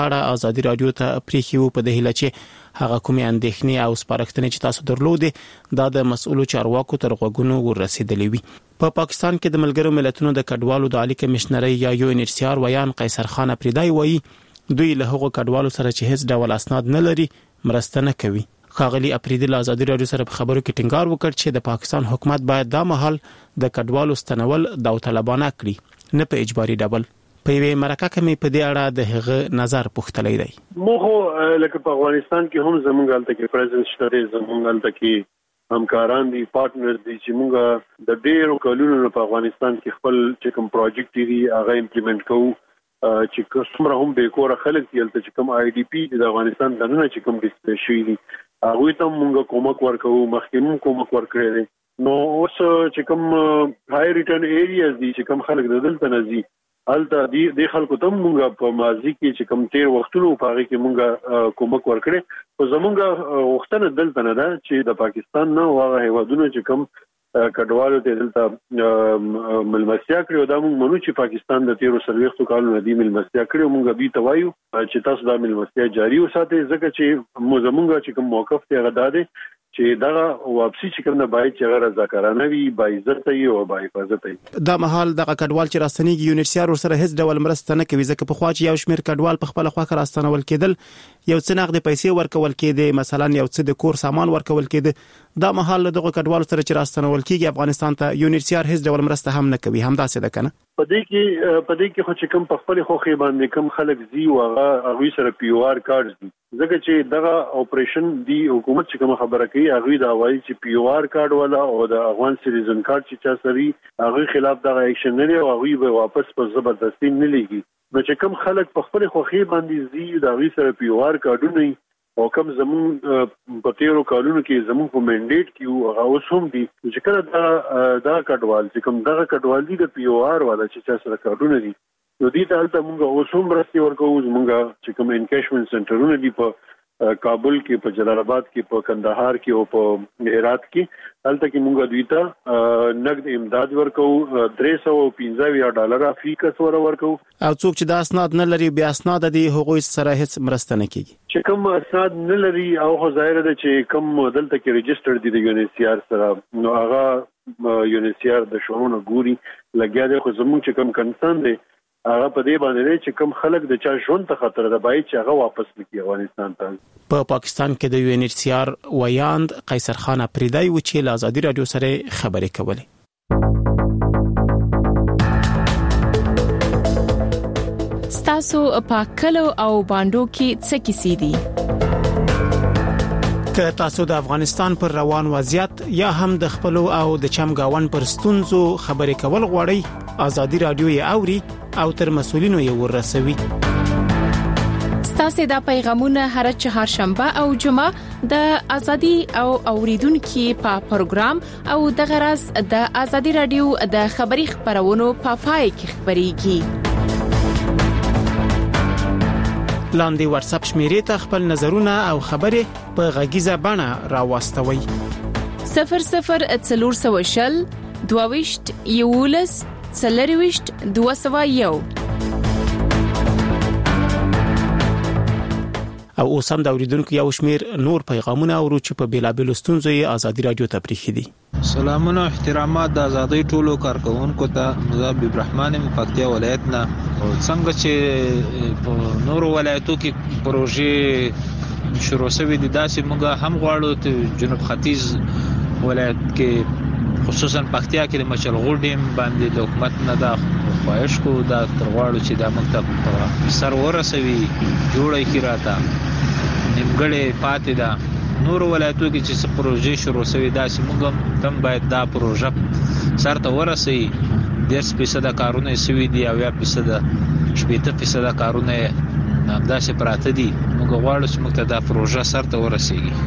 اړه ازادي رادیو ته پریښیو په دې هیله چې هغه کومې اندېښنې او سپارښتنې چې تاسو درلودې دا د مسؤلو چارواکو تر غوږونو ورسېدلې وي. په پاکستان کې د ملګرو ملتونو د کډوالو د عالی کمشنرۍ یا UNHCR ویان قیصر خان افریدی وایي دوی له هغو کډوالو سره چې هیڅ ډول اسناد نه لري مرسته نه کوي. ښاغلي افریدی له ازادي رادیو سره په خبرو کې ټینګار وکړ چې د پاکستان حکومت باید دا مهال د کډوالو ستنول داوطلبانه کړي نه په اجباري ډول. په یوه مرکه کې مې په دې اړه د هغه نظر پوښتلی دی. موږ لکه په افغانستان کې هم زموږ هلته کې پریزنس شته، زموږ هلته کې همکاران دي، پارټنر دي چې موږ د ډېرو کلونو په افغانستان کې خپل چې کوم پروجیکټ دي هغه امپلیمنٹ کوو چې څومره هم به کور خلک دي هلته چې کوم IDP د افغانستان دننه چې کوم ډیسپلیس شوي دي هغوی ته موږ کومک ورکوو، مخکې موږ کومک ورکړی دی. نو اوس چې کوم هاي ریټرن ایریاز دي چې کوم خلک د دلته نه ځي هلته د خلکو ته موږ په ماضي کې چې کوم تیر وختونو په هغه کې موږ کومک ورکړي. خو زموږ وختونه دلته نه ده چې د پاکستان نه هغه هیوادونو چې کوم کډوالو ته دلته ملمستیا کړي او دا موږ منو چې پاکستان د تیرو 40 کالونو د ملمستیا کړي موږ به ته وایو چې تاسو د ملمستیا جاری وساتئ ځکه چې زموږ چې کوم موقف ته غدا دي چې دا واپسی چې کوم نه باید چې غیر رضاکارانه وي، با عزت وي او با حفاظت وي. دا مهال د کډوال چې راستنیږي UNHCR سره هیڅ ډول مرسته نه کوي ځکه په خوا چې یو شمېر کډوال په خپل خوا کې راستنول کېدل، یو څه نغدي پیسې ورکول کېدې، مثلا یو څه د کور سامان ورکول کېده. دا مهال دغه کډوال سره چې راستنول کېږي افغانستان ته UNHCR هیڅ ډول مرسته هم نه کوي. هم دا څه ده کنه؟ په دې کې خو چې کوم په خپل خوخي باندې کوم خلک زی او هغه سره POR کارت دي ځکه چې دغه اپریشن دی حکومت چې کوم خبره کوي هغه دا وایي چې POR کارت ولا او د افغان سټیزن کارت چې چا سری هغه خلاف دغه اکشن نه لري او هغه به واپس په زبردستی نه لګي. نو چې کوم خلک په خپل خوخي باندې زی دا غي سره POR کارتونه او کوم زمون په تیرو کالونو کې زمون په منډیټ کې هغه اوس هم دي چې کله دا کډوال چې کوم دغه کډوال دي د POR والا چې چا سره کارتونه دي نو دې ته هلته موږ اوس هم مرستې ورکوو. موږ چې کوم انکیشمنټ سنټرونه دي په کابل کې، په جلال آباد کې، په کندهار کې او په هرات کې هلته کې موږ دوی ته نقد امداد ورکوو $315 فی کس ورکوو. او څوک چې دا اسناد نه لري بیا اسناد دي هغوی سره هیڅ مرسته نه کیږي. چې کوم اسناد نه لري او ظاهر ده چې کوم دلته کې ريجستر دي د UNHCR سره نو هغه UNHCR د شورونه ګوري لګیا دي. خو زموږ چې کوم کنسرن دي هغه په دې باندې چې کوم خلک د چا ژوند ته خطر ده باید چې هغه واپس نکړي افغانستان ته. په پاکستان کې د UNHCR ویاند قیصر خان افریدی و چې له ازادي رادیو سره خبرې کولې. ستاسو په کلو او باندو کې څه کیسې دي؟ که تاسو د افغانستان پر روان وضعیت یا هم د خپل او د چمګاون پر ستونزو خبرې کول غواړئ ازادي رادیو یې اوري او تر مسؤلینو یې ورسوي. ستاسو د پیغامونه هر چهارشنبه او جمعه د ازادي او اوریدونکو په پروګرام او د غرض د ازادي رادیو د خبري خبرونو په پای کې خبريږي. لاندې واتس اپ شمیرې ته خپل نظرونه او خبرې په غږیزه بڼه راوستوي. 0040 22 یولس 40 201 او اوس هم د اوریدونکو یو شمیر نور پیغامونه او چې په بیلابل ستونزو یې ازادي رادیو ته پریښي دي. سلامونه احترامات د ازادي ټولو کارکونکو ته. مزاب ابراهیم مفاکتیا ولایت نه او څنګه چې په نورو ولایتو کې پروژې شروع شوې دي داسې موږ هم غواړو ته جنوب ختیځ ولایت کې خصوصا پکتیا کې د مچلغور ډیم باندې د حکومت نه دا خواهش کو دا تر غواړو چې دا مکتب سر ورسوي جوړه کی راته نیمګړې پاتې ده. نور ولایتو کې چې پروژې شروع شوې داسې موږ هم باید دا پروژه سرته ورسوي. 10% کارونه شوي دي او 80% کارونه همداسې پراته دي. موږ غواړو چې موږ ته دا پروژه سرته ورسیږي.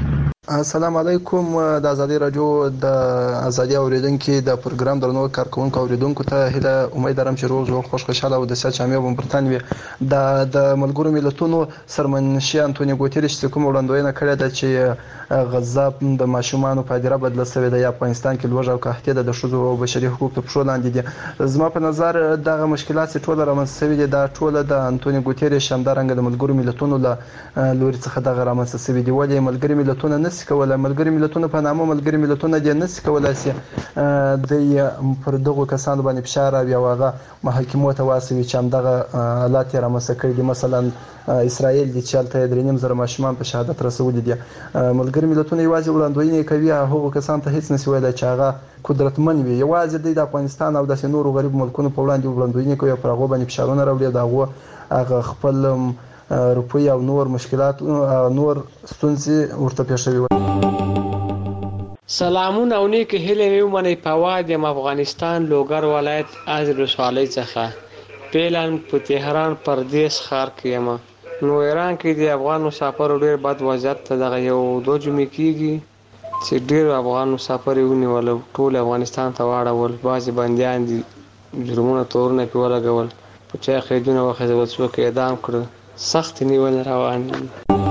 السلام علیکم. د ازادي رادیو د ازادي اوریدونکو د پروګرام درنو کارکونکو اوریدونکو ته هله امید لرم چې روز خوشاله او د سیاست شامل برتان وي. د ملګرو ملتونو سرمنشي انټونیو ګوتریش کوم وړاندوینه کړې ده چې غزا د ماشومانو په اړه بدل شوې ده یا افغانستان کې لوږه او قحطي د شذو او بشري حقوقو په شو لاندې دي. زما په نظر دغه مشکلات ټول رامنځته شوي دي. دا ټول د انټونیو ګوتریش همدارنګه د ملګرو ملتونو له لوري څخه دغه رامنځته شوي دي. ولې ملګري ملتونه نس کوله ملګري ملتونه په نامه ملګري ملتونه د نس کولای شي د پر دغه کسانو باندې فشار او هغه محاکمو ته واسوي چې هم دغه حالات رامنځته کړي دي. مثلا اسرائیل د چالتې درنیم زره ماشومان په شهادت رسولي دي. ملګري ملتونه یوازې وړاندوینه کوي هغه کسان ته هیڅ نشي ویلای چې هغه قدرتمن وي. یوازې د افغانستان او د نورو غریب ملکونو په وړاندې وړاندوینه کوي پر هغه باندې فشارونه راوړي هغه خپل روپی او نور مشکلات نور ستونزې ورته پیښوي. سلامونه او نیک هیله ومني په وادي افغانستان لوګر ولایت از رسوالۍ څخه پیلان په تهران پردیس ښار کې ما نو ایران کې د افغان مسافر ډیر بد وضعیت ته دغه یو دوه جمعې کېږي چې ډیر افغان مسافر ونیول ټول افغانستان ته واړول. بعضې بندیان دي جرمونه تورونه په ولګول په چا قیدونه وخېدل څوک اعدام کړ. سخت نیول روان دي.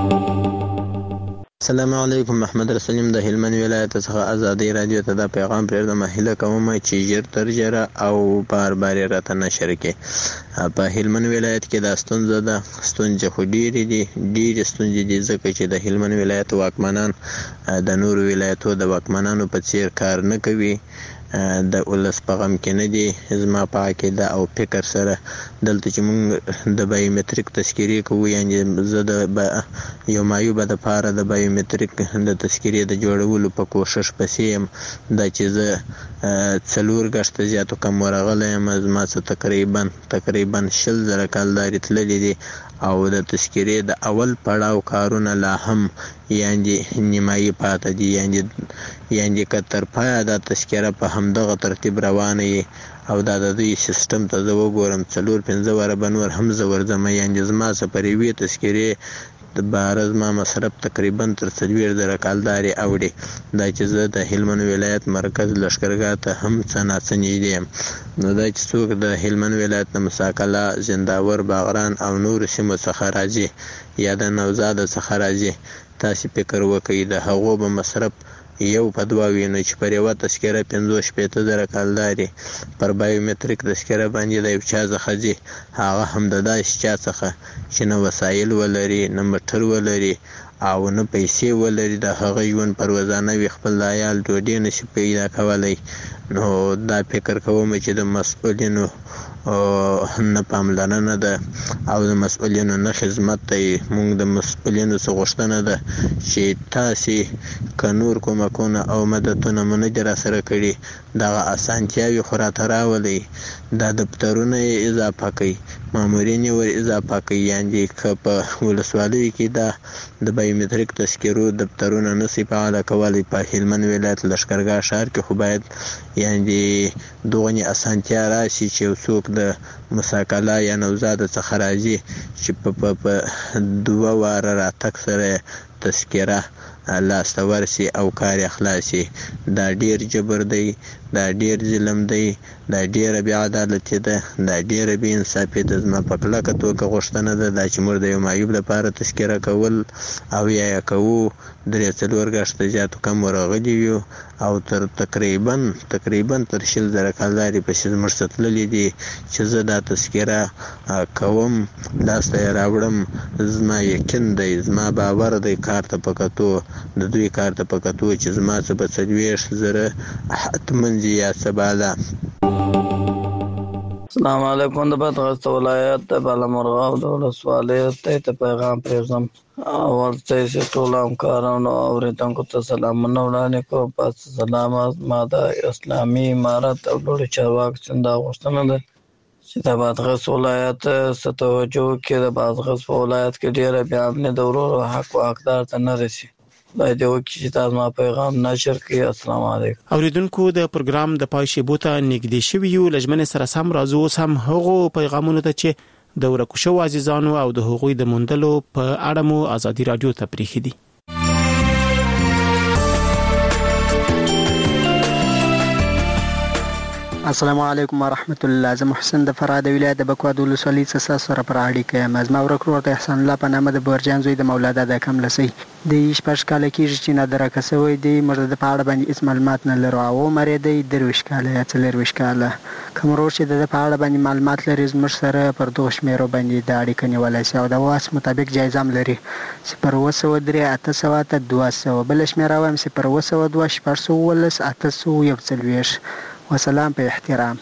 السلام علیکم. محمد رسولیم د هلمند ولایت څخه ازادي رادیو ته د پیغام پرېږدم. هیله کوم چې ژر تر ژره او بار بار راته نشر کړي. په هلمند ولایت کې د ستونزې خو ډېرې ستونزې دي ځکه چې د هلمند ولایت واکمنان د نورو ولایتو د واکمنانو په څیر کار نه کوي. د ولس په غم کې نه دي. زما په عقیده او فکر سره دلته چې موږ د بایومتریک تذکیرې کوو یعنې زه د یو معیوبه دپاره د بایومتریک د تذکیرې د جوړولو په کوشش پسې یم. دا چې زه 4 ګشته زیاتو کم ورغلی یم. زما څه تقریبا 20,000 کالدارې تللي دي او د تذکیرې د اول پړاو کارونه لا هم یعنې نیمایي پاته دي. یعنې که تر پایه دا تذکیره په همدغه ترتیب روانه وي او دا د دوی سیستم ته زه وګورم 4-5 واره به نور هم زه ورځم. یعنې زما څه پر یوې تذکیرې د باره زما مصرف تقریبا تر 40,000 کالدارې اوړي. دا چې زه د هلمند ولایت مرکز لښکرګاه ته هم څه ناڅه نږدې یم. نو دا چې څوک د هلمند ولایت د مساکله زنداور باغران او نورو سیمو څخه راځي یا د نوزاده څخه راځي تاسې فکر وکړئ د هغو به مصرف یو په دوه وي. نو چې پر یوه تذکیره 50-60,000 کالدارې پر بایومتریک تذکیره باندې د یو چا څخه ځي هغه هم د داسې چا څخه چې نه وسایل ولري نه موټر ولري او نه پیسې ولري د هغه ژوند پر روزانه وي خپل د عیال ډوډۍ نشي پیدا کولی. نو دا فکر کوم چې د مسؤلینو نه پاملرنه ده او د مسؤلینو نه خدمت دی. موږ د مسؤلینو څخه غوښتنه ده چې تاسې که نور کومکونه او مددونه مو نه دي راسره کړي دغه اسانتیاوې خو راته راولئ. دا دفترونه یې اضافه کوي مامورین یې ور اضافه کوي. یعنې که په ولسوالیو کې دا د بایومتریک تذکیرو دفترونه نشي فعاله کولی په هلمند ولایت لښکرګاه ښار کې خو باید یعنې دغونې اسانتیا راشي چې یو څوک د مساکله یا نوزاده څخه راځي چې په 2 واره راتګ سره تذکیره لاسته ورسي او کار یې خلاص شي. دا ډېر جبر دی، دا ډېر ظلم دی، دا ډېره بې عدالتي ده، دا ډېره بې انصافي ده. زما په کلکه توګه غوښتنه ده دا چې موږ د یو معیوب لپاره تذکیره کول او یا یې کوو 3-4 ګشته زیاتو کم ورغلي یو او تر تقریبا تر 20,000 کالدارې پسې زموږ څه تللي دي چې زه دا تذکیره کوم لاسته یې راوړم. زما یقین دی، زما باور دی کار ته په کتو د دوی کار ته په کتو چې زما څه به 40,000 حتمن ځي یا څه بالا. السلام علیکم. د بدغست ولایت د بالامرغاب د ولسوالۍ ته پیغام پرېږدم. اول ته ټول همکارانو او اورېدونکو ته سلامونه وړاندې کوم. پس سلامات ما د اسلامي امارت او لوړو چارواکو څخه دا غوښتنه ده چې د بادغیس ولایت څخه توجه وکړي. د بادغیس په ولایت کې ډېره بې امني د ورور حق او حقدار ته نه رسي. خدای دې وکړي چې تاسو ما پیغام نشر کړئ. السلام علیکم. اوریدونکو د پروګرام د پای شیبو ته نږدې شوي یو. لجمن سره سم راځو اوس هم هغو پیغامونو ته چې د ورکو شو عزیزانو او د هغوی د موندلو په اړه مو ازادي رادیو ته پریښي دي. السلام علیکم ورحمت الله. زه محسن د فراه د ولایت د بکواد ولسوالۍ څخه سره پر اړیکه یم. زما ورکړو ته احسان الله په نامه د برجان زوی د مولانا د کم لسی د شپږ کال کېږي چې نادره کسوي دی مرده په اړه باندې هیڅ معلومات نه لرو او مری دی درویش کاله یا څلرویش کاله کوم ورور چې د په اړه باندې معلومات لري زموږ سره پر دوه شمیرو باندې د اړیکه نیولای شي او د واس مطابق جایزه هم لري 0 800 200 بل شمیره وایم 0 200 411 841 وسلام په احترام.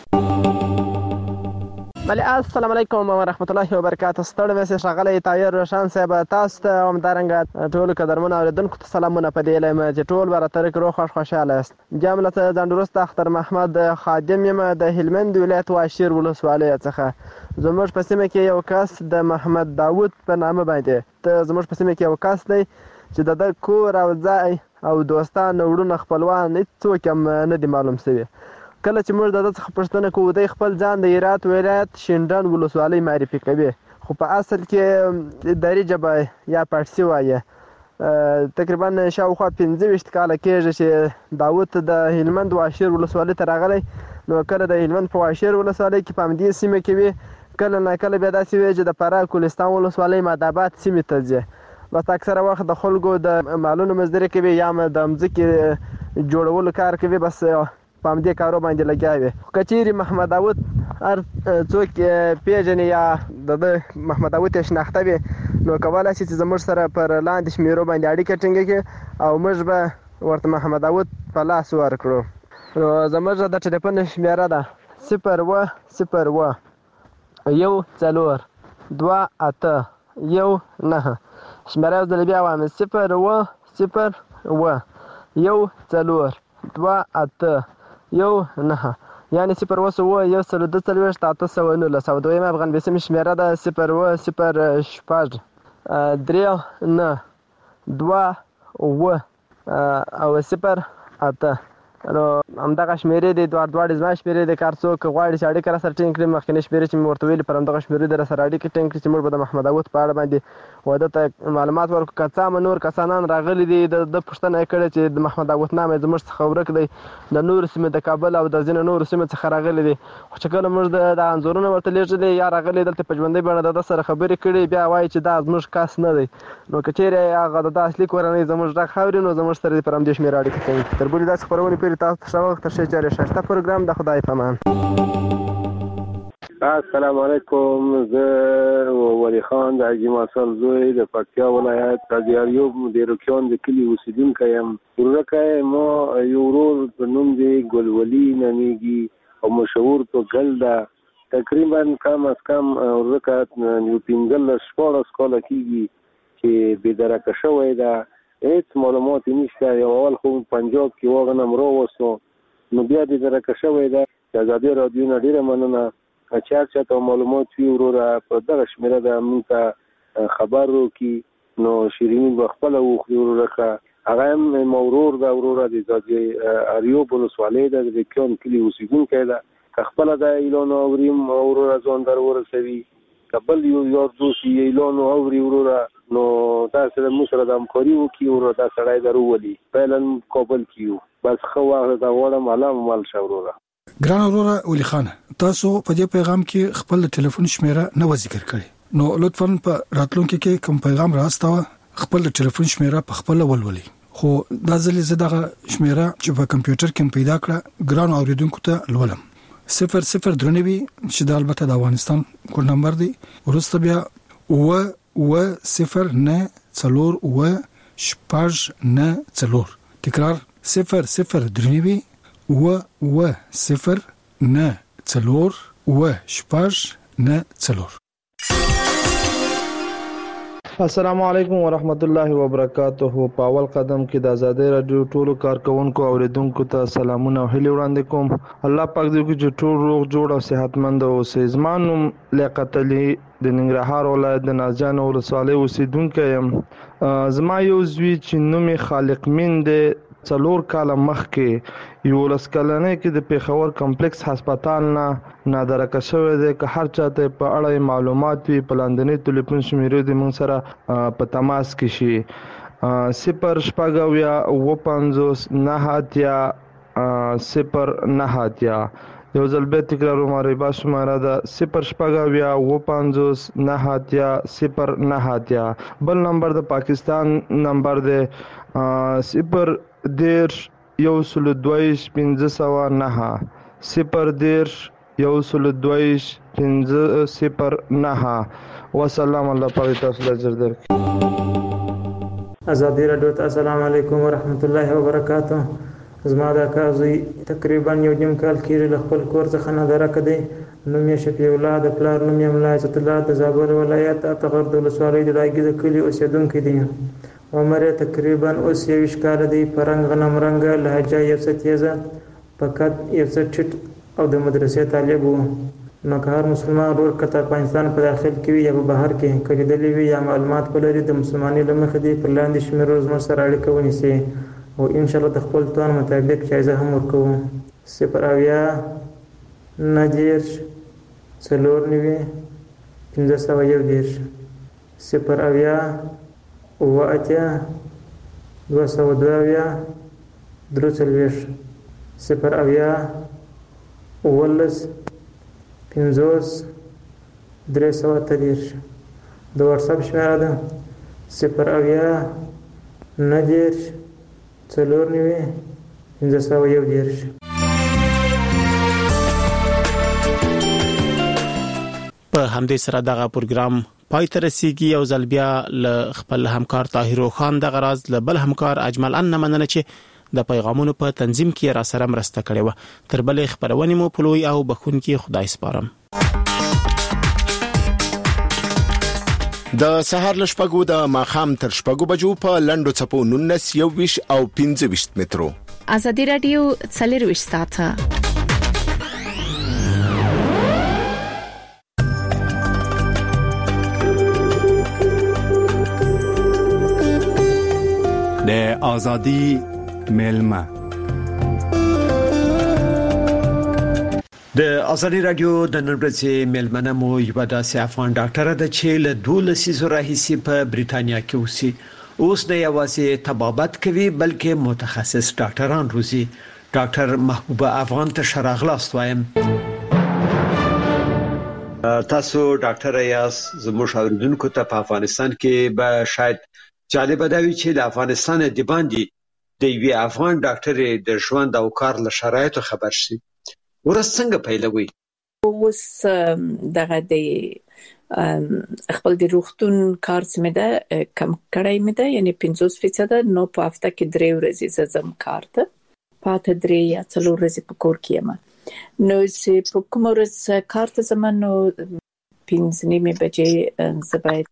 بله السلام علیکم ورحمت الله وبرکاته. ستړی مې ښاغلی طاهر روشن صاحب تاسو ته همدارنګه ټولو قدرمنو اورېدونکو ته سلامونه په دې هیله یم چې ټول به راته روغ خوښ خوشحاله یاست. بیا هم له ځان وروسته اختر محمد خادم یم د هلمند ولایت واشیر ولسوالۍ څخه. زموږ په سیمه کې یو کس د محمد داود په نامه باندې زموږ په سیمه کې یو کس دی چې د ده کور او ځای او دوستان وروڼه خپلوان هېڅوک هم نه دي معلوم شوي. کله چې موږ د ده څخه پوښتنه کوو دی خپل ځان د هرات ولایت شینډنډ ولسوالۍ معرفي کوي خو په اصل کې دري ژبه یا پارسي وایي. تقریبا شاوخوا 25 کاله کېږي چې داود د هلمند واشیر ولسوالۍ ته راغلی. نو کله د هلمند په واشیر ولسوالۍ کې په همدې سیمه کې وي کله نه کله بیا داسې وي چې د فراه کوهستان ولسوالۍ ماداباد سیمې ته ځي. بس اکثره وخت د خلکو د مالونو مزدوري کوي یا هم د مځکې جوړولو کار کوي بس په همدې کارو باندې لګیا وي. که چیرې محمد داود هر څوک پیژني یا د محمد داود یې شناخته وي نو کولی شي چې زموږ سره پر لاندې شمیرو باندې اړیکه ټینګه کړي او موږ به ورته محمد داود په لاس ورکړو. نو زموږ د ټلیفون شمیره ده 0 0 1 4 2 8 1 9. شمیره یو ځل بیا وایم 0 0 1 4 2 8 1 9 یعنی 0 1 1 2 819 او دویم افغان بیسیم شمیره ده 0 0 6 3 9 2 و او 0 8. نو همدغه شمیرې دي دواړه زما شمیرې دي. کار څوک غواړي چې اړیکه راسره ټینګ کړي مخکینۍ شمیرې چې مې ورته ویلې پر همدغه شمیرې دې راسره اړیکه ټینګ کړي چې موږ به د محمد داود په اړه باندې واده ته معلومات ورکړو. که څه هم نور کسانان راغلي دي د پوښتنه یې کړې چې د محمد داود نام یې زموږ څخه ورک دی د نورو سیمې د کابل او د ځینو نورو سیمې څخه راغلي دي خو چې کله موږ د انځورونه ورته لیږلي یا راغلي دلته په ژوندۍ بڼه د ده سره خبرې کړي بیا وایي چې دا زموږ کس نه دی. نو که چیرې هغه د ده اصلي کورنۍ زموږ غږ اوري نو زموږ سره دې پر همدې شمېره اړیکه کوي. تر بلې داسې خپرونې پورې تاسو ته ښه وخت تر ښې چارې ښایسته پروګرام د خدای په امان. السلام علیکم. زه ولی خان د حاجي ماسل زوی د پکتیا ولایت قاضي ایوب د روکیان د کلي اوسیدونکی یم. ورکه ما یو ورور په نوم دی ګلولي نومیږي او مشهور په ګل ده. تقریبا کم از کم ورکه یو 15 کاله کېږي چې بېدرکه شوی ده. هېڅ معلومات یې نشته. یو اول خو پنجاب کې واغنم راوستو نو بیا بېدرکه شوی ده. د ازادي راډیو نه ډېره مننه چې هر چاته معلومات وي وروره په دغه شمېره ده موږ ته خبر وکړي. نو شیریني به خپله وخوري وروره هغه هم ما ورور ده وروره د ازادي ایوب ولسوالۍ ده د روکیان کلي اوسېدونکی ده. که خپله دا اعلان اوریم وروره ځان در ورسوي که بل یو یار دوست یې اعلان اوري وروره نو دا سره موږ سره د همکاري وکړي وروره دا سړی در وولي فعلا کابل کې یو بس ښه وخت دا غواړم الله مال شه وروره. ګران وروره ولی خان تاسو په دې پیغام کې خپل ټلیفون شمیره نه ذکر کړی نو لطفاً په راتلونکي کې کوم پیغام راستاوه خپل ټلیفون شمیره په خپل ولولي. خو دا ځلې زه دغه شمیره چې په کمپیوټر کې پیدا کړه ګران اوریدونکو ته لولم 00 درنوي چې د البته د افغانستان کوډ نمبر دی ورسته بیا و 0 نه 4 و 6 نه 4 تکرار 00 درنوي و 0 نه 4 و 6 نه 4. السلام علیکم ورحمت الله وبرکاته. په اول قدم کې د آزادۍ رادیو ټولو کارکونکو او اوریدونکو ته سلامونه او هیلې وړاندې کوم. الله پاک دې وکړي چې ټول روغ جوړ او صحتمند اوسئ. زما نوم لیاقت علي د ننګرهار ولایت د نازجان ولسوالۍ اوسیدونکی یم. زما یو زوی چې نوم یې خالق مین دی 4 کاله مخکې 11 کلنۍ کې د پیښور کمپلیکس هسپتال نه نادرکه شوی دی. که هر چاته په اړه معلومات وي په لاندنۍ ټلیفون شمیرې د موږ سره په تماس کې شي 0 شپږ اویا 59 9 0 9 یو ځل به تکراروم ریبا شماره ده 0 بل نمبر د پاکستان نمبر ده 0 والسلام الله پاک تاسو له اجر درکړي. ازادي رادیو ته السلام علیکم ورحمت الله وبرکاته. زما د کازي تقریبا یو نیم کال کېږي له خپل کور څخه نه درک دی. نوم یې شفیع الله د پلار نوم یې ملا عزت الله د زابل ولایت اتغر د ولسوالۍ د دایګي د کلي اوسېدونکی دی. عمر یې تقریبا اوس 21 کال دی. پرنګ غنم رنګ لهجه یې څه تیزه فقط یې څه ټیټ او د مدرسې طالب و. نو که هر مسلمان ورور کته افغانستان په داخل کې وي یا په بهر کې کلیدلی وي یا معلومات ولري د مسلمانۍ له مخې دی پر لاندې شمیرو زموږ سره اړیکه ونیسي او ان شاء الله د خپل توان مطابق جایزه هم ورکوو. 09050 د واتساپ شمیره ده 09050 په همدې سره دغه پروګرام پای ته رسیدي. او ځل بیا ل خپل همکار طاهر خان د غراز ل بل همکار اجمل ان مننه چې د پیغامونو په تنظیم کې را سره مرسته کړې و. تر بلې خبرونه مو پلوي او بخونکي خدای سپارم. د سهار لشپګو د ماخام تر شپګو بجو په لندو چپو 19 او 25 مترو. ازادي رادیو 24 ساعته. د ازادي ملما د ازادي رادیو د نن ورځې ملمنه مو یو داسې افغان ډاکټر ده چې له 12 سیزو راهیسې په بریټانیا کې اوسي. اوس نه یوازې طبابت کوي بلکې متخصص ډاکټران روزي. ډاکټر محبوبه افغان ته شراغلاست وایم. تاسو ډاکټر یاس زموږ اوریدونکو ته په افغانستان کې به شاید جالب دی چې د افغانستان د باندې د یوې افغان ډاکټر د ژوند او کار له شرایطو خبر شي. ورځ څنګه پیلوي؟ اوس دغه د خپل د روغتون کار سمه ده کم کړای مې ده یعنی 50% نو په هفته کې 3 ورځې زم کار ته پاتې 3 یا 4 ورځې په کور کې یم. نو چې په کوم ورځ کار ته زمونږ 5:30 بجې زباید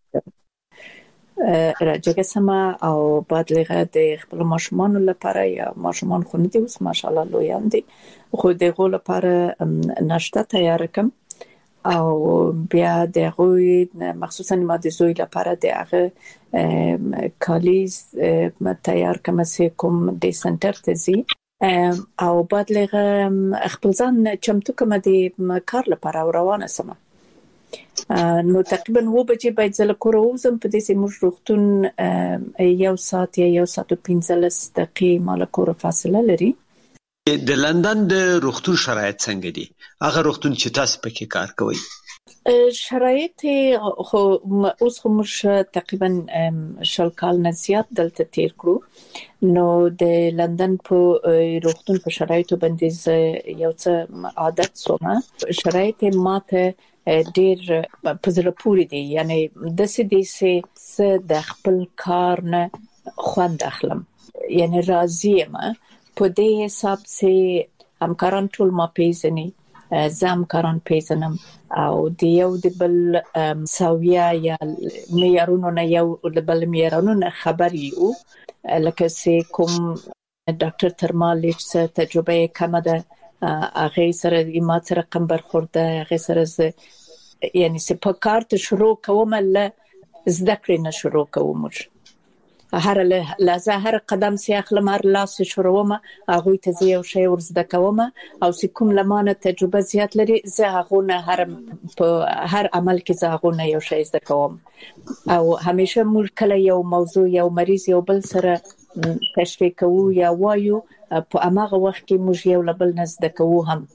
راځي سما او بعد لغه د خپل ماشومان لپاره یا ماشومان خو نه دي اوس ماشاءالله لویان دي خو دغه لپاره ناشته تیار کوم او بیا دغه مخصوصا ما د زوی لپاره دغه کالیز تیار کوم چې کوم د سنټر ته زی او بعد لغه خپل ځان چمتو کوم د کار لپاره روانه سم. نو تقریبا و بجې باید زله کور وزم په دې سیمه روغتون 1 ساعت یا 1 ساعت 15 دقیقې مال کور فاصله لري. د لندن د روغتون شرایط څنګه دي؟ هغه روغتون چې تاسو پکې کار کوئ شرایط خو اوس هم تقریبا شل کال نه زیات دلته تیر کړو. نو د لندن په روغتون په شرایطو باندې یو څه عادت سومه. شرایط ماته ډیر په زړه پورې دي یعنی د سې د خپل کار نه خوند اخلم یعنی راضی یم په دې حساب چې همکاران ټول ما پیژني زم کاران پیژنم او د یو د بل ساویا یا معیارونو نه یو د بل معیارونو نه خبر یو لکه چې کوم ډاکټر ترمالیچ تجربه کم ده هغه سره ما سره رقم برخورده هغه سره یعنی چې په کار ته شروع کوم له زده کړې نه شروع کوم هر لازم هر قدم سي اخلم هر لاس شروعمه هغه ته یو شی ورزده کوم او چې کوم لمانه تجربه زیات لري زه هغه نه هر عمل کې زه هغه نه یو شی زده کوم او همیشه مول کله یو موضوع یو مریض یو بل سره تشریح کوو یا وایو په هغه وخت کې موږ یو لبل نزد کوو هم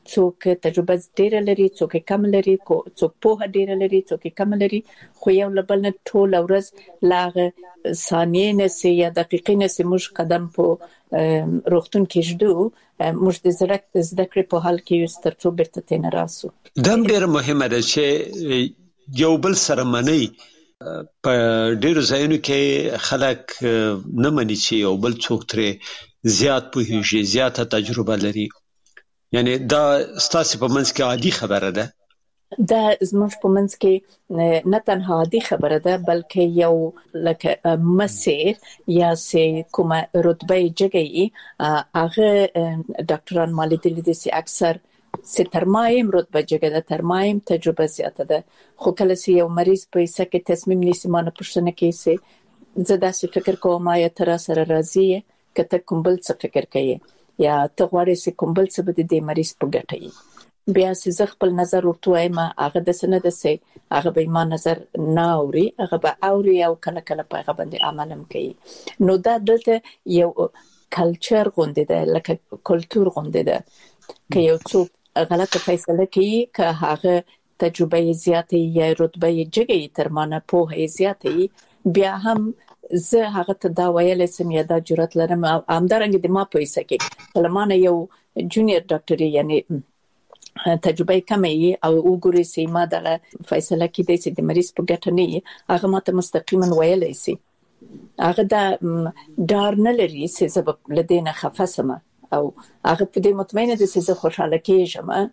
څوک تجربه ډیره لري، څوک کم لري، څوک پوهه ډیره لري، څوک کم لري، خو یو لبل نه ټول ورځ لاغه ثانیې نه یا دقیقې نه موږ قدم په روغتون کې جدو موږ د زده کړې په حال کې یو سترڅو برته تین راسو. دا ډېر مهمه ده چې یو بل سره منی. په ډېرو ځایونو کې خلک نه مني چې یو بل څوک ترې زیات پوهیږي، زیاته تجربه لري. یعنی دا ستاسو په منځ کې عادي خبره ده. دا زموږ په منځ کې نه تنها عادي خبره ده بلکې یو لکه مسیر یا سه کومه رتبه جګی هغه ډاکټران مالیدل دي چې اکثر سه ترمایم رتبه جګه ده، ترمایم تجربه زیاته ده. خو کله چې یو مریض په سکه تصمیم نیسي مانه پښتنه کې سه زه داسې فکر کوم یا تر سره راضی کته کوم بل څه فکر کوي یا ته غواړې چې کوم بل څه به د مریض په ګټه وي. بیا چې خپل نظر ورته وایم هغه د سنه د سي هغه به ما نظر نه اوري، هغه به اوري او کله کله په هغه باندې عملم کوي. نو دا دلته یو کلچر غونډه ده، لکه کلچر غونډه ده. که یو څوک غلطه فیصله کوي که هغه تجربه زیاته یا رتبه جګی تر مانه په زیاته بیا هم زه هغه ته دا ویل سم یا دا جرأت لرم همدارنګه د ما په حصہ کې کلمانه یو جونیئر ډاکټر یعنی تجربه کمه او وګوري چې ما دغه فیصله کې د دې مریض په ګټه نه هغه ماته مستقیما ویل شي هغه دا ډار نه لري چې زه لدینه خفسمه او هغه په دې مطمئنه ده چې زه خوشاله کېږم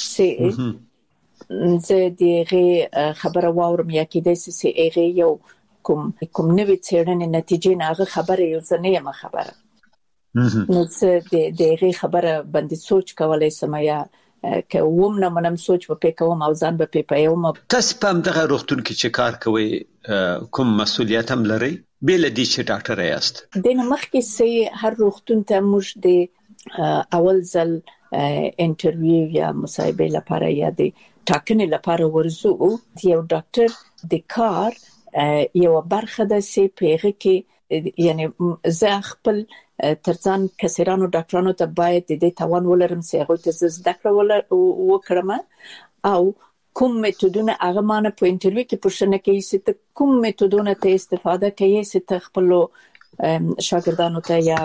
چې زه دغه خبره واورم یا کې د چې هغه یو کوم نوې څېړنې نتیجې نه هغه خبره یو ځنه یم خبره نو څه دغه خبره باندې سوچ کولای سم یا که ومنه منم سوچ په کوم او ځان به پیوم. تاسو په دغه روغتون کې چې کار کوي کوم مسؤلیت هم لري بل دي چې ډاکټر یاست؟ د مخکې سي هر روغتون ته موږ د اول ځل انټرویو یا مصاحبه لپاره یا د ټاکنې لپاره ورزو. یو ډاکټر د کار یو برخه د سی پیغه کې یعنی زه خپل ترڅان کسرانو ډاکټرانو ته باید د دې توان ولرم چې هغه ته زده کړم وکړم او کوم میتودونه هغه مانه په انټرویو کې پوښتنه کوي چې کوم میتودونه ته استفاده کوي چې خپل شاګردانو ته یا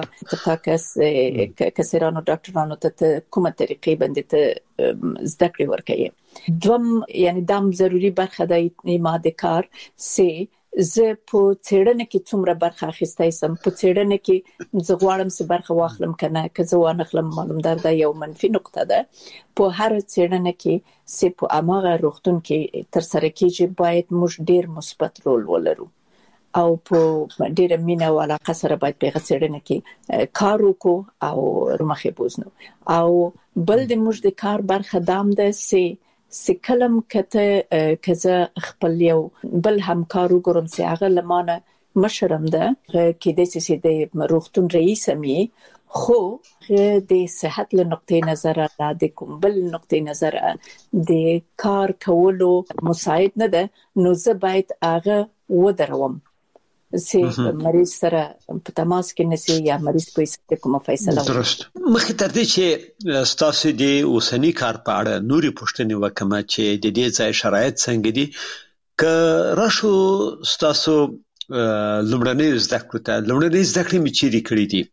کسرانو ډاکټرانو ته کومه طریقې باندې ته زده کړې ورکوي. دوم یعنی دام ضروری برخه د ماده کار سي زه په څېړنه کې څومره برخه اخیستای سم، په څېړنه کې زه غواړم چې برخه واخلم کنه که زه وانخلم معلومدار دا یو منفي نقطه ده. په هر څېړنه کې سي په اماغه روغتون کې تر سره کېږي باید موږ ډیر مثبت رول ولرو او په ډیره مینه او علاقه سره باید په څېړنه کې کار وکړو او مخې بوزنو. او بل د موږ د کار برخه دام ده سي کلم کته کزه خپل یو بل همکارو ګورم سي هغه لمانه مشرم ده کې د سي د روغتون رئیس مې خو د صحت له نقطې نظر د کوم بل نقطې نظر د کار کولو مساعد نه ده نو زه باید هغه ودروم چې مریض سره په تماس کې نسی یا مریض په څه کومه فیصله درست. مخکې تر دې چې ستاسو د اوسنی کار په اړه نوري پوښتنې وکم چې د دې ځای شرایط څنګه دي که راشو ستاسو لومړنۍ زده کړې ته لومړنۍ زده کړې مې چیرې کړې دي؟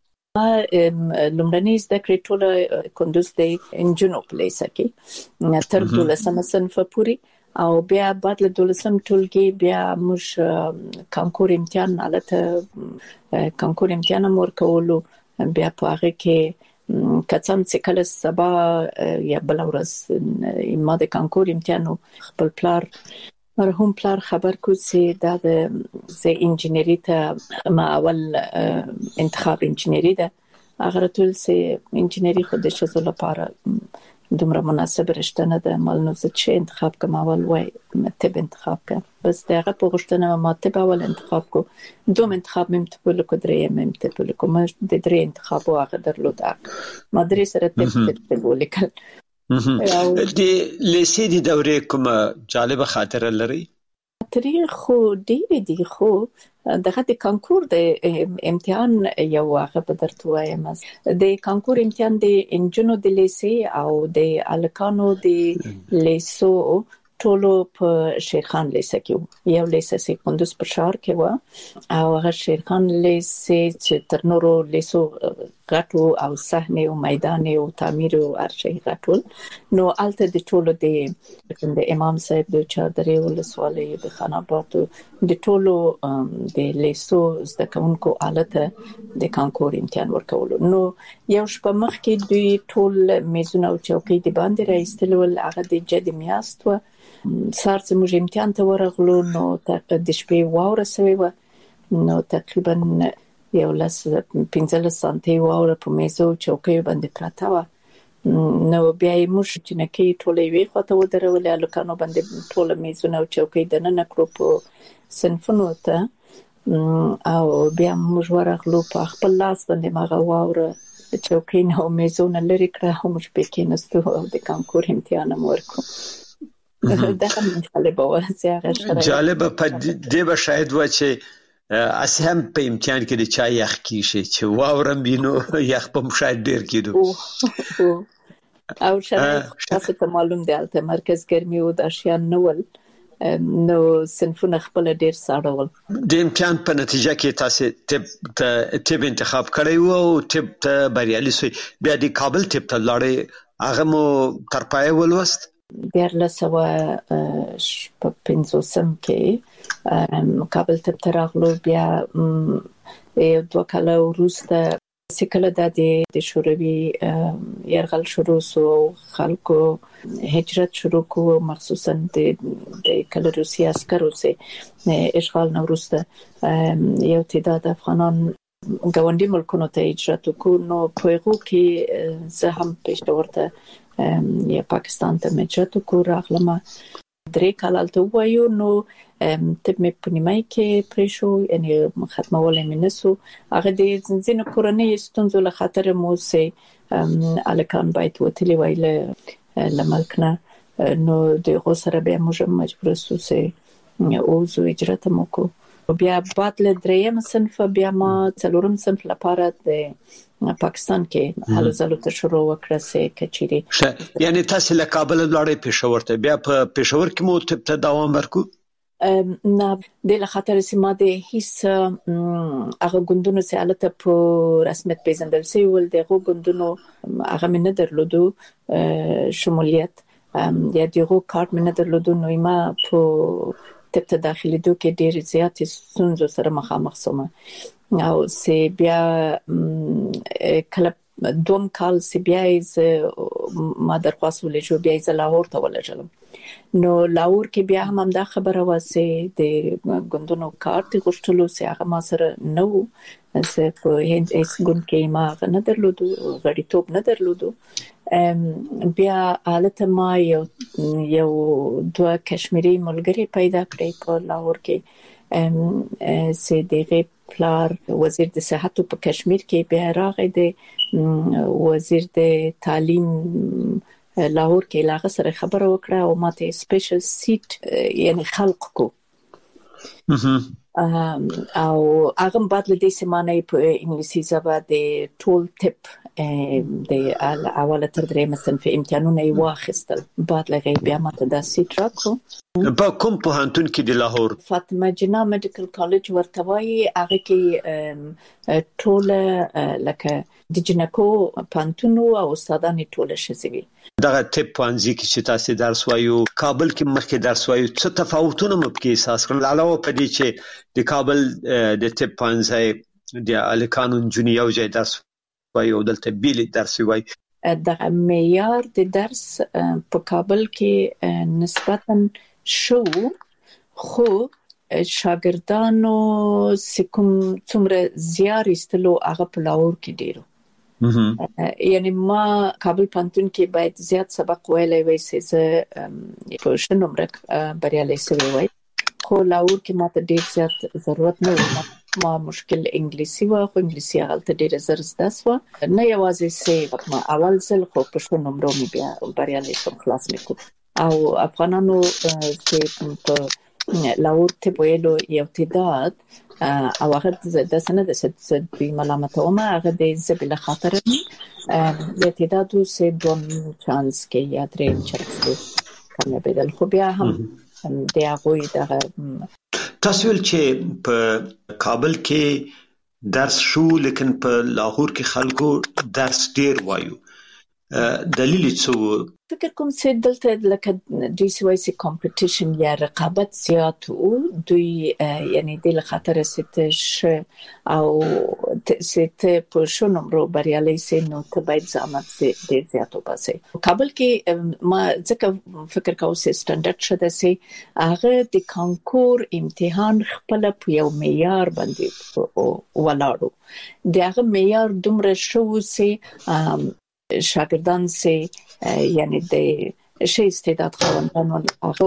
لومړنۍ زده کړې ټول کندوز د انجنونو په لیسه کې تر 12 صنف پورې او بیا بعد له 12 ټولګي بیا موږ کانکور امتحان البته کانکور امتحان ورکولو بیا په هغه کې کڅم چې کله سبا یا بل ورځ ما د کانکور امتحان خپل پلار مرحوم پلار خبر کو چې دا د انجینری ته ما اول انتخاب انجینری ده هغه ټول چې انجینری خو د شزو لپاره دومره مناسب رشته نه ده مالنو زه چې انتخاب کوم اول وای طب انتخاب کوم بس دغه په غوښتنه ما طب اول انتخاب کو دوم انتخاب مم ته په درې مم ته په کوم د درې انتخاب واغه درلود ما درې سره طب ولیکل. د لیسې د دورې کوم جالب خاطره لري؟ تاریخ ډېر دي خو دغه د کانکور د امتحان یو هغه په درته وایم د کانکور امتحان د انجنونو د لیسي او د الکانو د لیسو ټولو په شیرخان لیسه کې یو لیسه سي کندوز په شهر کې و او هغه شیرخان لیسه چې تر نورو لیسو غټو او صحنه او میدان او تعمیر او ارشي غټول نو الته د ټولو د امام صاحب د چادرې ولسوالۍ د خاناباد د ټولو د لیسو زده کوونکو آلته د کانکور امتحان ورکول نو یو شپه مخکې دوی ټول میزونه او چوکۍ د باندې راایستل هغه د جد میاشت و سار چې موږ امتحان ته ورغلو نو د شپې واوره سوي و نو تقریبا یو 15 سانتي واوره په میزو چوکۍ باندې پراته و نو بیا موږ جنکی ټولې وی خواته ودرولې الکانو باندې ټول میزونه او چوکۍ د نن کړو په صنفونو ته او بیا موږ ورغلو په خپل لاس باندې ماغه واوره چوکۍ نو میزونه لري کړه هم موږ پکې نستو او د کانکور امتحان ورکو دا هم جالب و جالب په دې به شاید و چې اسهم په امتحان کې د چا یخ کیږي چې واورم بینو یخ په مشاهد ډیر کېدو او شاید تاسو ته معلوم دی البته مرکز ګرمي او د اشیان نول نو صنفونه خپل ډیر ساړول د امتحان په نتیجه کې تاسو طب انتخاب کړی وو او طب ته بریالي شوی بیا د کابل طب ته لاړې هغه مو تر پای ولوست بیا لسوا په 15 کې کابل ته تراغلو بیا یو 2 کال وروسته سکله د شوروي يرغل شروع سو خلکو هجرت شروع کو مخصوصا د کله روسي عسکرو سه اشغال نوروسته یو تعداد افغانان ګاونډي ملکونو ته هجرت وکړو نو په هغه کې زه هم پېښورته یا پاکستان ته هجرت وکړو راغلم 3 کال الته وایو نو طب مې په نیمای کې پریشو یعنی ختمول مې نسو هغه د ځینو کورنۍ ستونزو له خاطر مو سه الکان باید وتلی ویل لملکنه نو د غوسره به موږ مجبور سو سه او زو هجرت مو بیا بعد له دریم صنف بیا ما څلورم صنف لپاره د پاکستان کې حلو زلو ته شروع وکړه سه کچيري یعنی تاسو له کابل لاړې پېښور ته بیا په پېښور کې مو ته دوام ورکو نه د خاطر سیمه د هیڅ هغه ګوندونو سیالته په رسمیت پیژندل سي ول دغه ګوندونو هغه من درلودو شمولیت یا دغه کارت من درلودو نو ما په طب ته داخلي دوه کې ډېر زیات ستونزو سره مخامخ سوم او سی بیا کله دوم کال سی بیا ما درخواست ولې بیا ز لاهور ته ولېږم نو لاهور کې بیا هم دا خبره واسه د ګوندونو کارت غوښتلو سي هغه ما سره نو زه په هند اس ګوند کې ما نه درلودو غړي توپ نه درلودو بیا حالت ما یو 2 کشمیری ملګری پیدا کړی په لاهور کې سي دغه پلار وزیر د صحت په کشمیر کې بیا راغی د وزیر د تعلیم لاهور کې لاغه سره خبره وکړه او ماته سپیشل سیټ یعنی خلق کو او هغه بعد له دې سیمانه په انګلیسي ژبه د ټول ټپ د اوله تر درېمه صنف امتحانونه یې واخیستل بعد له بیا ماته د سیټ راکو په کوم پوهنتون کې د لاهور فاطمه جنا میډیکل کالج ورته وایي هغه کې ټول لکه د جنکو پانتونو او استادان ټول شزوي دغه طب پوهنځي کې چې تاسو درس وایو کابل کې مخکې درس وایو څه تفاوتونه مو کې احساس کړل علاوه په دې چې د کابل د طب پوهنځي د الکانو انجنیری او ځای درس وایو دلته بیل درس وایي د معیار د درس په کابل کې نسبتاً شو خو شاګردانو سکم څومره زیار استلو هغه په لاهور کې ډیرو یعنی ما کابل پانتون کې باید زیات سبق ویلای وای چې په شنو مرک بریالي سوي وای خو لاهور کې ماته ډیر زیات ضرورت نه و ما مشکل انګلیسي و خو انګلیسي هغه ډیر زر زده سو نه یوازې سه ما اول ځل خو په شنو مرو می بیا بریالي سم خلاص نکو او افغانانو چې په لاهور ته ویلو یو تعداد او هغه د سند د ملامتومه هغه د زبله خاطر یو تعداد سه دوم چانس کې یا درې چانس کې کامیابیدل خو بیا هم د هغوی دغه تاسو ول چې په کابل کې درس شو لیکن په لاهور کې خلکو درس ډیر وایو دلیل څه فکر کوم چې دلته لکه دوی سوایسي کمپټیشن یا رقابت زیات او دوی یعنی د خاطر ستش او ست په شو نمبر بریالي سي نو ته باید زحمت ډیر زیات وباسي کابل کې ما ځکه فکر کوم چې سټانډرډ شته سي هغه د کانکور امتحان خپل په یو معیار باندې ولاړو دغه معیار دومره شو سي شاګردان سي یعنی د شي استعداد خواندان هغه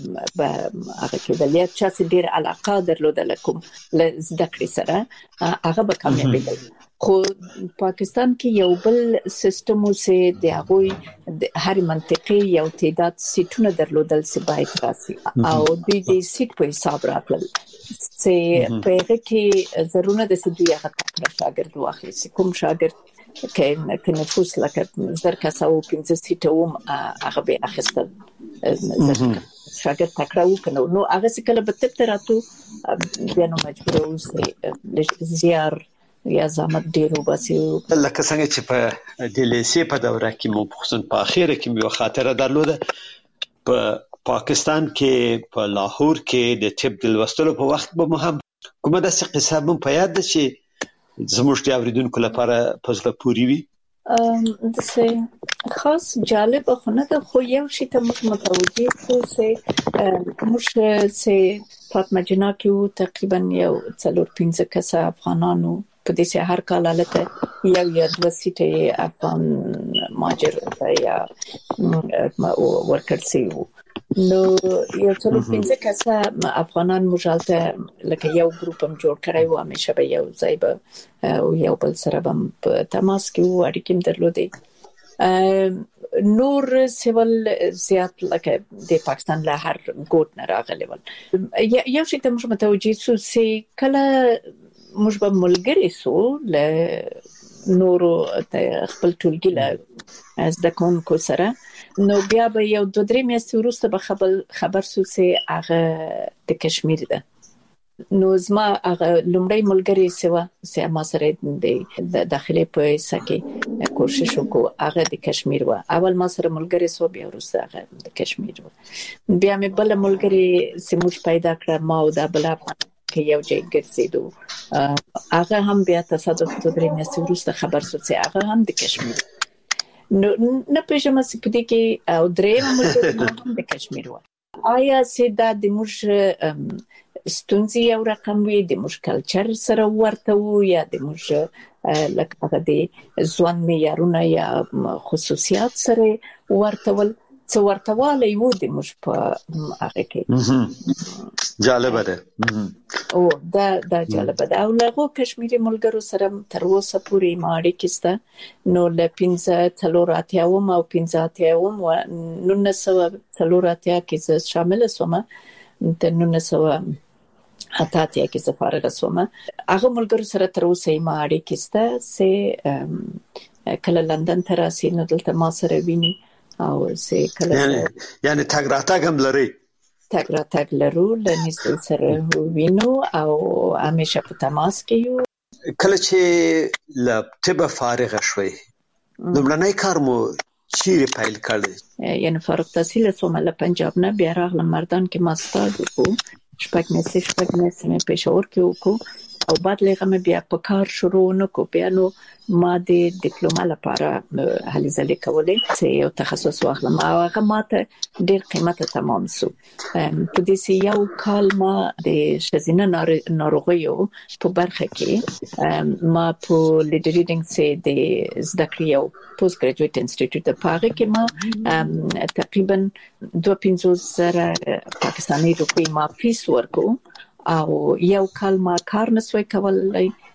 کې د لیت چې ډیر علاقه درلوده لکم زده کړې سره هغه به کامیابیدل خو پاکستان کې یو بل سیستم سي د هغه هر منطقي یو تعداد سیټونه درلودل سي باید راسي او د سیټ په حساب راتل سي په هغه کې ضرورت د سدوی هغه شاګرد واخلي سي کوم شاګرد که نفوس لکه زر کسا و 15 سیټه وم هغه به اخیستل شاګرد تکړه وکنو نو هغه څه کله به تپ راتو بیا نو مجبور اوسې زیار یا زحمت ډیر وباسي لکه څنګه چې په د لیسې په دوره کې مو خصوصا په اخیره کې یو خاطره درلوده په پاکستان کې په لاهور کې د طب د لوستلو په وخت به مهم کومه د قصه مو په یاد ده چې زموږ د اوریدونکو لپاره په زړه پورې وي د څه خاص جالب خو نه ده خو یو شی ته متوجه شو چې موږ چې فاطمه جنا کې تقریبا یو 4-5 کسه افغانانو په دې سه هر کال الته یو یا د سیټه افغان ماجر یا ورکر سی نو یو څلور 15 کسه افغانان مجالته لکه یو ګروپ هم جوړ کړی و همیشه به یو ځای به او یو بل سره هم په تماس کې و اړیکې درلودې نور سیول زیات لکه د پاکستان له هر ګوټ نه راغلي ول یو شی ته موږ متوجي سو سي کله موږ به ملګری سو له نورو خپل ټولګي له از د کوونکو سره نو بیا به یو 2-3 میاشتې وروسته به خبر سو چې هغه د کشمیر ده نو زما هغه لومړی ملګری سوا چې ما سره د داخلي په سکه کوشش وکړ هغه د کشمیر و اول ما سره ملګری سو بیا وروسته هغه د کشمیر و بیا مې بل ملګری سموش پیدا کړ ما او دا بل کې یو ځای ګرځیدو هغه هم بیا تصادف 2-3 میاشتې وروسته خبر سو چې هغه هم د کشمیر نو نه پېژنم چې په دې کې او درې ملګری د کشمیر و آیا چې دا د موږ ستونزې یو رقم وي د موږ کلچر سره ورته وو یا د موږ لکه هغه د ځوان معیارونه یا خصوصیات سره ورته ول څو ورته والی وو د موږ په هغه کې جالب ده او دا جالب ده او له کشمیري ملګرو سره تر اوسه پورې ماړي کېسته نو له 15 او 15 و 1940 کې شامل سوم د 1900 اتاتیا کې سفارت سوم هغه ملګرو سره تر اوسه ماړي کېسته سه کله لندن ته راسي نو دلته ما سره ویني او سه کله یعنی تاګ راتګ هم لري تاګ راتګ لرو لنیز سره وینو او همیشه په تماس کې یو کله چې ل طب فارغ شوي لومړنی کار مو چیرې پیل کړی یعنی فارغ تحصیل سوم له پنجاب نه بیا راغلم مردان کې ماستر وکړو شپږ میاشتې مې پېښور کې وکړو او بعد لغه بیا په کار شروع نکو بیا نو ما د ډیپلوما لپاره هلې ځلې کولې چې یو تخصص واخلم او هغه ماته ډېر قیمته تمام شو په دې یو کال ما د شزینه ناروغیو په برخه کې ما په لیډ ریډینګ سه د زده کړې یو پوسټ ګریجویټ انسټیټیوټ د پاره کې ما تقریبا 250,000 پاکستاني روپۍ ما فیس ورکو او یو کال ما کار نسوي کولای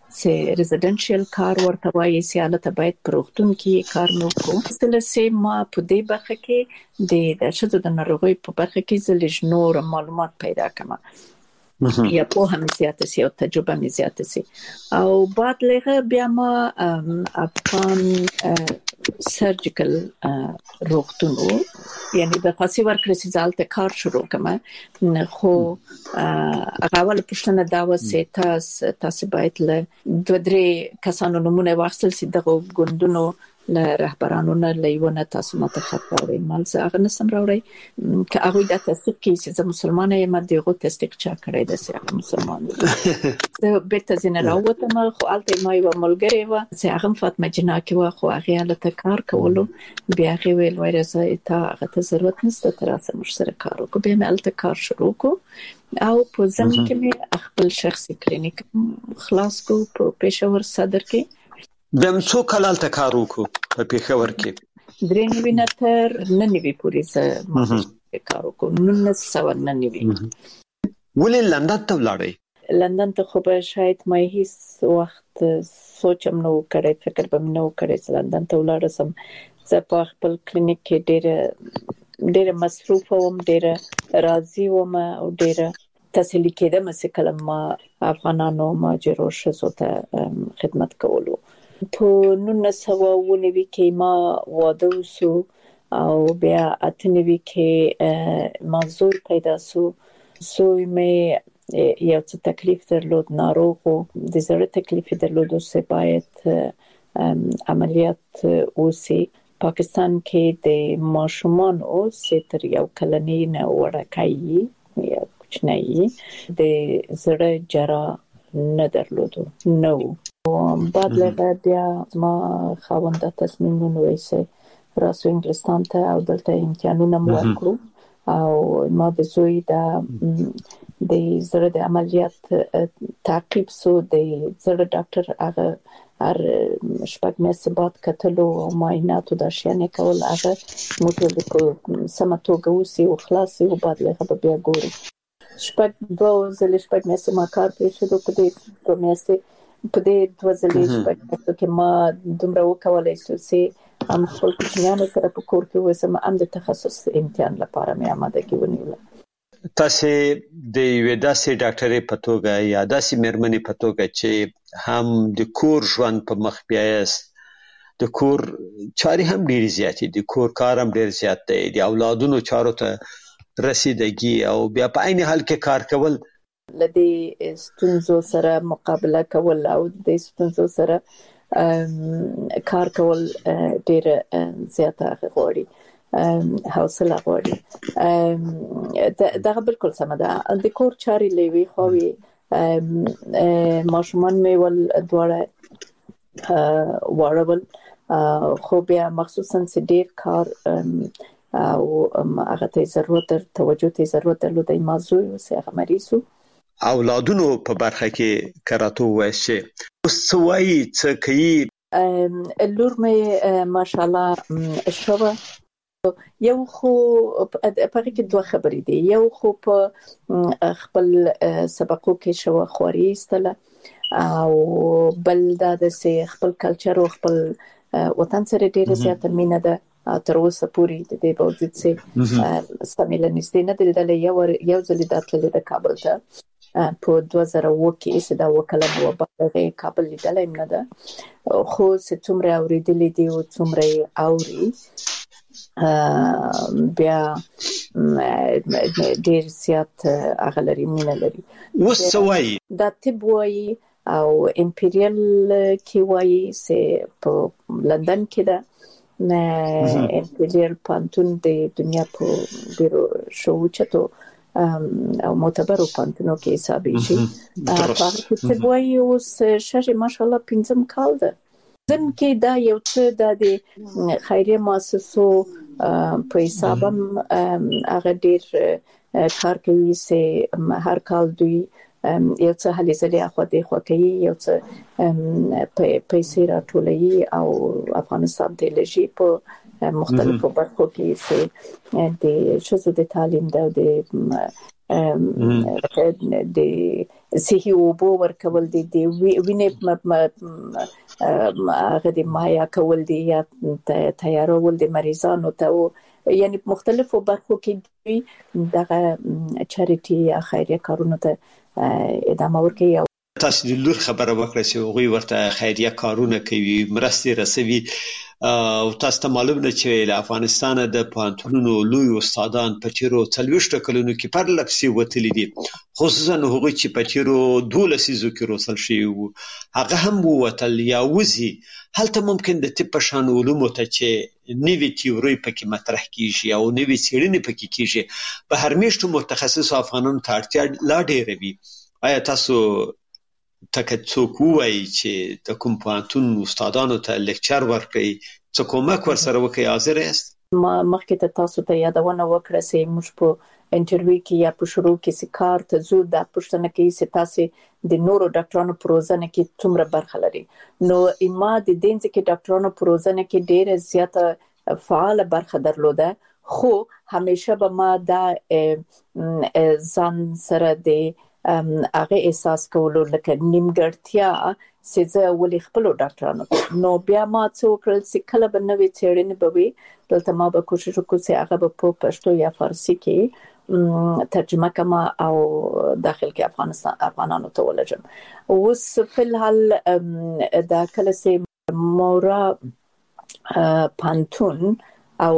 سي ریزیدنشل کار ورته وایي سیالته باید پروختون کې کار نو کو ستل سي ما په دې برخه کې د شذ د ناروغي په برخه کې زلج نور معلومات پیدا کما یا په هم زیاته سي او تجربه مې زیاته سي او بعد له بیا ما افغان سرجیکل روغتونو یعنی د خاصي ورکړې سي ځالته کار شروع کما خو اول پښتنه دا وسه تاسو باید له 2-3 کسانو نمونه واخلئ چې دغه ګوندونو له رهبرانو نه لیونه تاسو ماته خبرې مال زه هغه نسم راوړی که هغه د تصدیق کې چې مسلمانه یم دغه تصدیق چا کړی د سیاق مسلمان زه بیرته زنه راوته ما خو الته ما یو ملګری و چې هغه فاطمه جنا کې و خو هغه له کار کولو بیا هغه ویل وای راځي ته هغه ته ضرورت نشته تر اوسه مش سره کار وکړو بیا مې الته کار شروع کو او په ځم کې مې خپل شخصي کلینیک خلاص کو په پېښور صدر کې بیا څو کال ته کار وکړو په پېښور کې 93 نه تر 99 پورې زه کار وکړم 1999 ولې لندن ته ولاړې لندن ته خو به شاید مې هیڅ وخت سوچم نو کړی فکر به نو کړی چې لندن ته ولاړ سم زه په خپل کلینیک کې ډېر مصروف وم ډېر راضي وم او ډېر تسلی کېدم چې کله ما افغانانو ماجرو شزو ته خدمت کولو په 1990 کې ما واده وسو او بیا 98 کې موضوع پیدا سو مې یو څه تکلیف درلود ناروغ د زړه تکلیف درلود چې باید عملیات وسی پاکستان کې د ماشومان او ستر یو کلنی نه وړکای یو کوچنی د زړه جرا نه درلود نو بعد له بیا ما خاوند تصمیم ونیسه راسو انګلستان ته او دلته امتحانونه مو وکړو او ما د زوی د زړه د عملیات تعقیب سو د زړه ډاکټر هغه هر شپږ میاشتې بعد کتلو او معاینات د شانې کول هغه موټر کو سماتوګه وسی او خلاصي او بعد له بیا ګورو شپږ میاشتې ما کار پېښو په دې میاشتې په دې 2000 شپږ کې ما دومره وکولای چې هم خپل کوچنیانو سره په کور کې وسم هم د تخصص امتحان لپاره مې آمادګي ونیوله تاسو د یو داسې ډاکټرې په توګه یا داسې مېرمنې په توګه چې هم د کور ژوند په مخ بیاست د کور چاري هم ډېر زیاتې دي کور کار هم ډېر زیات دی د اولادونو چارو ته رسیدګي او بیا په عین حال کې کار کول لدې ستونزو سره مقابله کول او د ستونزو سره کار کول ډېر زیاته غواړي حوصله غواړي دا بالکل سم ده د کور چاري لوي خوي ماشومان مې ول دواړه واړول خو بیا مخصوصا ډېر کار او هغه ته ضرورت توجه ته ضرورت درلود موضوع وسه مریضو اولادونو په برخه کې کراته وایي سوي څه کوي لور مې ماشاءالله شوه یو خو په کې دوه خبرې دي یو خو په خپل سبقو کې شوه خوري استله او بل دا د خپل کلچر او خپل وطن سره ډیره زیاته مینه ده تر اوسه پورې د دې باوجود چې سمېل نشته نه دلته یو ځل داتله د کابل ته په 2000 کې چې دا وکاله نو په کابل لیدلې نه ده خو چې څومره اوریدلې دي او څومره اوري بیا ډېر زیات اغلري مینه لري وسوي دا طب وایي او امپریال کې وایي چې په لندن کې ده امپریال پانتون د دنیا په ډیرو شوچتو او معتبر پانتونو کې حسابي شي په چې وایي اوس شاشه ماشاءالله 15 کال ده ځن کې دا یو څه د خیریه مؤسسو په حساب هغه ډیر کار کوي چې هر کال دوی یو څه هلي ځلې اخو دې خو کوي یو څه پیسې راټولوي او افغانستان ته لږی په مختلفو برخو کې چې د شذو د تعلیم د د صحي اوبو ورکول دي د وینې هغه د مایا کول دي یا تیارول د مریضانو ته یعنی مختلفو برخو کې دغه چاریټي یا خیریه کارونه ته ادامه ورکوي. تاسو د لور خبره وکړه چې هغوی ورته خیریه کارونه کوي، مرستې رسوي او تاسو ته معلوم ده چې له افغانستان د پوهنتونونو لوی استادان په تیرو 40 کلونو کې پرلپسې وتلي دي، خصوصا هغوی چې په تیرو 12 لسیزو کې روزل شوي وو، هغه هم ووتل یا وځي. هلته ممکن د طب په شان علومو ته چې نوې تیوري پکې مطرح کیږي او نوې څېړنې پکې کیږي، په هر میاشتو متخصصو افغانانو ته اړتیا لا ډېره وي. آیا تاسو تک څوک وایي چې د کوم پوهنتون استادانو ته لیکچر ورکړي، څه کومک ورسره وکړي، حاضر یاست؟ مخکې ته تاسو ته یادونه وکړه چې موږ په انټرویو کې یا په شروع کې کار ته زو د پښتنه کې چې تاسو د نورو ډاکټرانو پروژنه کې څومره برخه لري. نو ما د دې چې ډاکټرانو پروژنه کې ډېره زیاته فعال برخه درلوده، خو همیشه به ما دا ځان سره د هغه احساس کولو لکه نیمګړتیا چې زه ولې خپل ډاکټرانو نو بیا ما څه وکړل چې کله به نوې څېړنې به وي دلته ما به کوشش وکړم چې هغه به په پښتو یا فارسی کې ترجمه کما او داخل کې افغانانو ته ولجم. اوس په الحال دا کله چې مورا پانتون او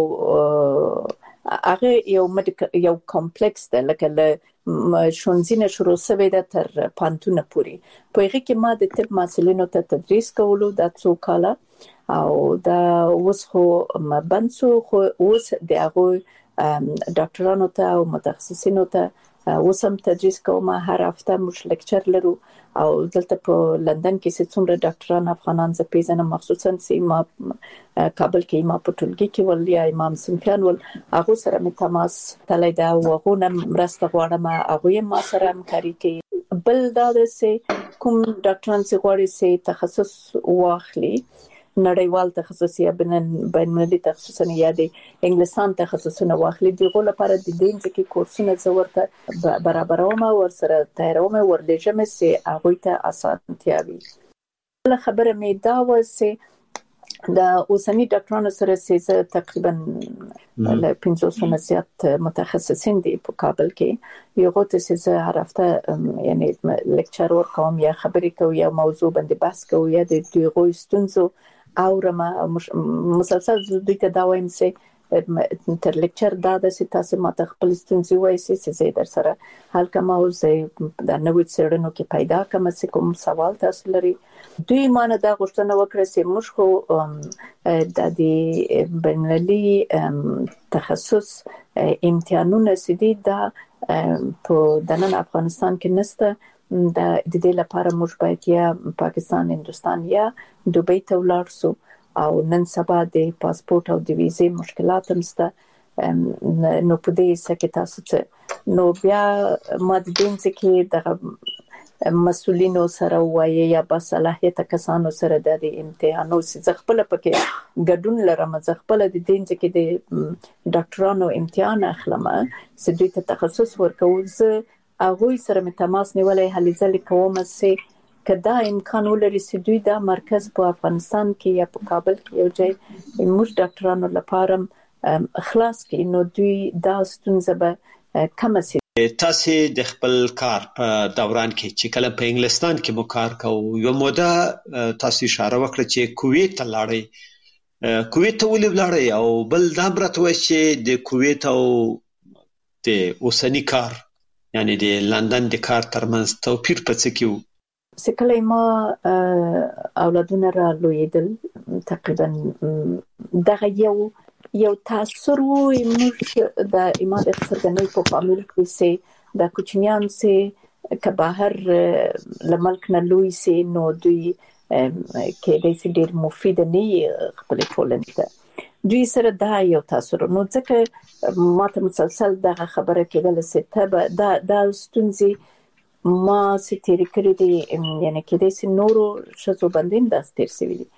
هغه یو کمپلیکس ده لکه شونځینه شروع شوی ده تر پانتونه پوري. په هغه کې ما د طب محصلینو ته تدریس کولو د څو کاله او دا اوس خو بنسو خو اوس د هغه ډاکټرانو ته او متخصصینو ته اوس هم تدریس کوم. هر هفته موږ لیکچر لرو او دلته په لندن کې څومره ډاکټران افغانان زه پیژنم، مخصوصا چې ما کابل کې ما په ټولګي کې ول یا امام سنفیان ول هغه سره مې تماس تللی دا وغه نه مرسته غواړم، هغه ما سره همکاري کوي. بل دا چې کوم ډاکټران چې غواړي چې تخصص واخلي، نړیوال تخصص یا بین‌المللي تخصصونه یا د انګلیسان تخصصونه واخلي، دغه لپاره د دې ځکه کورسونه زورته برابروم او ورسره تیاروم ورلېجم چې هغه ته اسانتیا وي. بل خبره مې دا و چې دا اوسنی ډاکټرانو سره چې تقریبا له 500 زیات متخصصین دي په کابل کې، یو غوته چې هر هفته یعنی لیکچر ورکوم یا خبرې کوم یا موضوع باندې بحث کوم یا د دوی ستونزو اورم مسلسل دوی ته دا وایم چې تر لیکچر دا د تاسو ماته خپل ستونزې وایي چې زه در سره حل کوم او زه د نوې څېړنو کې پیدا کوم چې کوم سوال تاسو لري. دوی مانه دا غوښتنه وکړه چې موږ خو د بین‌المللي تخصص امتحانونه سدي دا په دنن افغانستان کې نسته. د دې لپاره موږ باید یا پاکستان، هندستان یا دوبۍ ته ولاړ شو او نن سبا د پاسپورت او د ویزې مشکلات هم شته. نو په دې سکه تاسو ته نو بیا ما د دې کې د مسؤلینو سره وایي یا با صلاحیت کسانو سره د امتحانو چې خپل پکې ګډون لرم، چې خپل د دې کې د ډاکټرانو امتحان اخلم چې دوی ته تخصص ورکوم. زه هغه سره مې تماس نیولې هلې ځلې کوم چې کدا امکان ولري چې دوی دا مرکز په افغانستان کې یا په کابل کې یو ځای موږ ډاکټرانو لپاره خلاص کړي، نو دوی دا ستونزه به کم شي. تاسو د خپل کار په دوران کې چې کله په انګلستان کې مو کار کوو، یو موده تاسو اشاره وکړه چې کویت ته لاړی. کویت ته ولې لاړی او بل دا برته و چې د کویت او د اوسنی کار یعنی د لندن د کار ترمنځ توپیر په څه کې و؟ سکله ما اولادونه را لویدل تقریبا دغه یو تاثر وو موږ د ایماد څرګندوي په فامیل کې سي د کوچنیان سي که بهر لملک نه لوی سي نو دوی کې د سي ډېر مفید نه خپل ټولنې ته دوی سره دا یو تاثر نو ځکه ماته مسلسل دغه خبره کېدل چې ته دا ستونزې ما ستېری کړې دي یعنی کې د سي نورو شذو بندین د ستیر سوي دي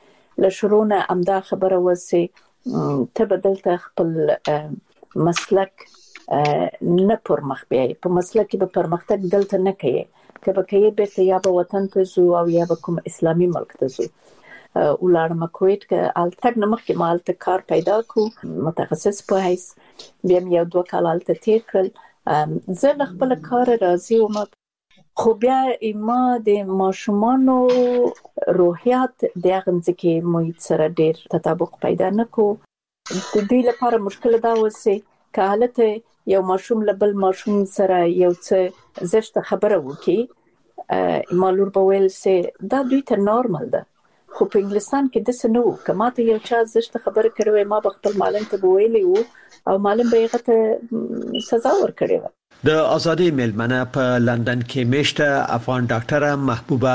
لشرونه امدا خبره وسه ته بدلته خپل مسلک نه پرمخ بیاي په مسله کې به پرمختګ دلته نه کوي کله کې بیرته یا به وطن ته زو او یا به کوم اسلامي ملک ته زو ولارم کویت کې التګ نه مخکې مالته کار پیدا کو متخصص په هیڅ بیا یو 2 کال الته تیر کړل زه خپل کار راضي وم خو بیا ما د ماشومانو روحیات د هغه ځکه محیط سره ډیر تطابق پیدا نکو د دې لپاره مشکل دا وسی که حالت یو ماشوم لبل ماشوم سره یو څه زشت خبره وکي مالور به ویل سي دا دوی ته نورمال ده خو په انګلستان کې د سنو کماته یو چا زشت خبره کړوي ما به خپل معلم ته ویلي وو او معلم به هغه ته سزا ورکړي د ازادي ملمنه په لندن کې میشته افغان ډاکټره محبوبه